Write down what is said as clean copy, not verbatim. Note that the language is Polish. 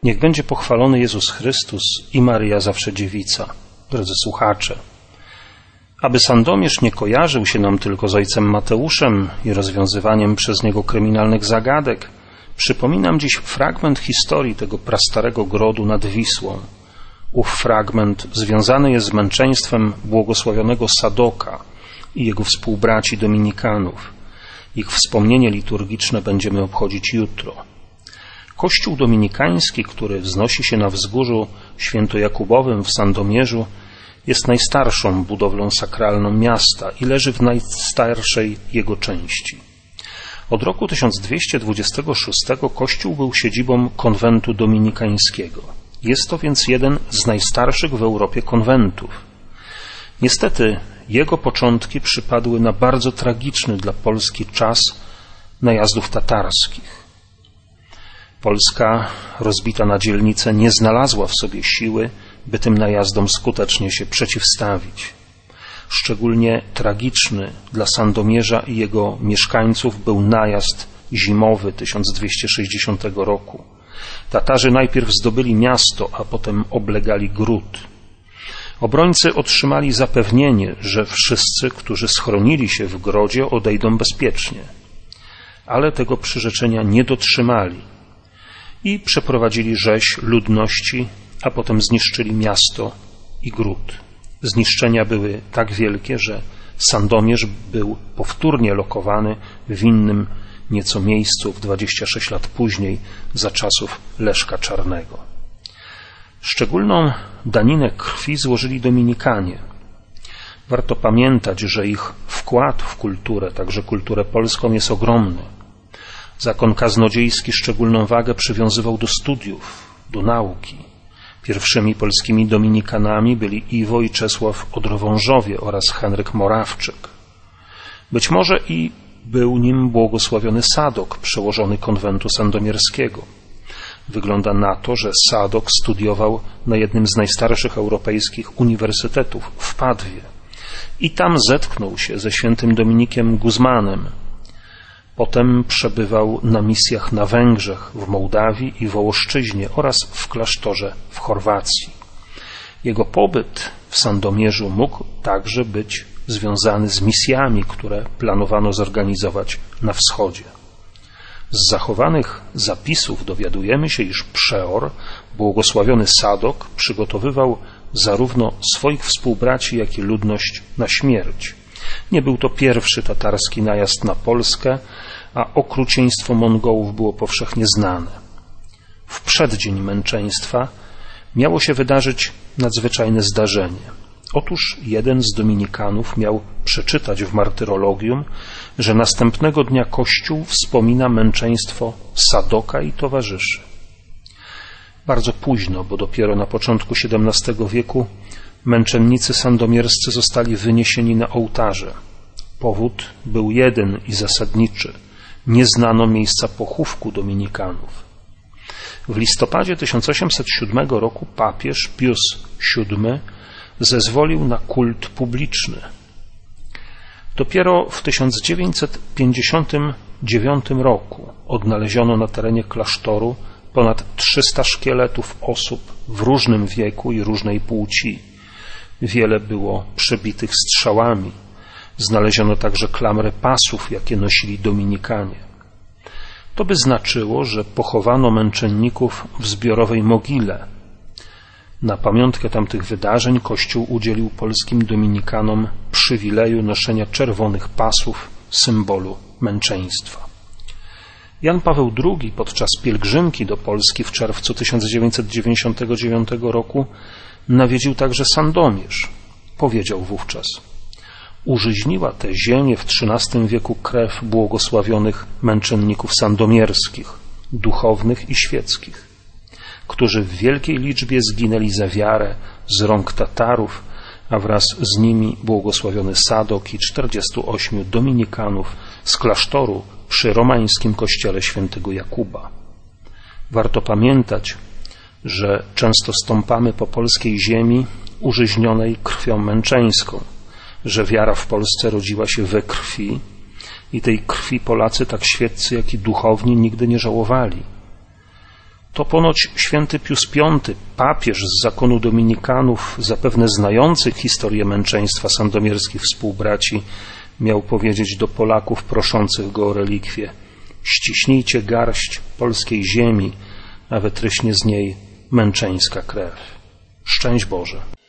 Niech będzie pochwalony Jezus Chrystus i Maryja zawsze dziewica. Drodzy słuchacze, aby Sandomierz nie kojarzył się nam tylko z ojcem Mateuszem i rozwiązywaniem przez niego kryminalnych zagadek, przypominam dziś fragment historii tego prastarego grodu nad Wisłą. Ów fragment związany jest z męczeństwem błogosławionego Sadoka i jego współbraci dominikanów. Ich wspomnienie liturgiczne będziemy obchodzić jutro. Kościół dominikański, który wznosi się na wzgórzu świętojakubowym w Sandomierzu, jest najstarszą budowlą sakralną miasta i leży w najstarszej jego części. Od roku 1226 kościół był siedzibą konwentu dominikańskiego. Jest to więc jeden z najstarszych w Europie konwentów. Niestety jego początki przypadły na bardzo tragiczny dla Polski czas najazdów tatarskich. Polska, rozbita na dzielnice, nie znalazła w sobie siły, by tym najazdom skutecznie się przeciwstawić. Szczególnie tragiczny dla Sandomierza i jego mieszkańców był najazd zimowy 1260 roku. Tatarzy najpierw zdobyli miasto, a potem oblegali gród. Obrońcy otrzymali zapewnienie, że wszyscy, którzy schronili się w grodzie, odejdą bezpiecznie. Ale tego przyrzeczenia nie dotrzymali i przeprowadzili rzeź ludności, a potem zniszczyli miasto i gród. Zniszczenia były tak wielkie, że Sandomierz był powtórnie lokowany w innym nieco miejscu w 26 lat później, za czasów Leszka Czarnego. Szczególną daninę krwi złożyli dominikanie. Warto pamiętać, że ich wkład w kulturę, także kulturę polską, jest ogromny. Zakon kaznodziejski szczególną wagę przywiązywał do studiów, do nauki. Pierwszymi polskimi dominikanami byli Iwo i Czesław Odrowążowie oraz Henryk Morawczyk. Być może i był nim błogosławiony Sadok, przełożony konwentu sandomierskiego. Wygląda na to, że Sadok studiował na jednym z najstarszych europejskich uniwersytetów w Padwie i tam zetknął się ze świętym Dominikiem Guzmanem. Potem przebywał na misjach na Węgrzech, w Mołdawii i Wołoszczyźnie oraz w klasztorze w Chorwacji. Jego pobyt w Sandomierzu mógł także być związany z misjami, które planowano zorganizować na wschodzie. Z zachowanych zapisów dowiadujemy się, iż przeor, błogosławiony Sadok, przygotowywał zarówno swoich współbraci, jak i ludność na śmierć. Nie był to pierwszy tatarski najazd na Polskę, a okrucieństwo Mongołów było powszechnie znane. W przeddzień męczeństwa miało się wydarzyć nadzwyczajne zdarzenie. Otóż jeden z dominikanów miał przeczytać w martyrologium, że następnego dnia Kościół wspomina męczeństwo Sadoka i towarzyszy. Bardzo późno, bo dopiero na początku XVII wieku męczennicy sandomierscy zostali wyniesieni na ołtarze. Powód był jeden i zasadniczy. Nie znano miejsca pochówku dominikanów. W listopadzie 1807 roku papież Pius VII zezwolił na kult publiczny. Dopiero w 1959 roku odnaleziono na terenie klasztoru ponad 300 szkieletów osób w różnym wieku i różnej płci. Wiele było przebitych strzałami. Znaleziono także klamry pasów, jakie nosili dominikanie. To by znaczyło, że pochowano męczenników w zbiorowej mogile. Na pamiątkę tamtych wydarzeń Kościół udzielił polskim dominikanom przywileju noszenia czerwonych pasów, symbolu męczeństwa. Jan Paweł II podczas pielgrzymki do Polski w czerwcu 1999 roku nawiedził także Sandomierz. Powiedział wówczas: użyźniła tę ziemię w XIII wieku krew błogosławionych męczenników sandomierskich, duchownych i świeckich, którzy w wielkiej liczbie zginęli za wiarę z rąk Tatarów, a wraz z nimi błogosławiony Sadok i 48 dominikanów z klasztoru przy romańskim kościele świętego Jakuba. Warto pamiętać, że często stąpamy po polskiej ziemi użyźnionej krwią męczeńską, że wiara w Polsce rodziła się we krwi i tej krwi Polacy, tak świeccy jak i duchowni, nigdy nie żałowali. To ponoć święty Pius V, papież z zakonu dominikanów, zapewne znających historię męczeństwa sandomierskich współbraci, miał powiedzieć do Polaków proszących go o relikwie: ściśnijcie garść polskiej ziemi, a wytryśnie z niej męczeńska krew. Szczęść Boże.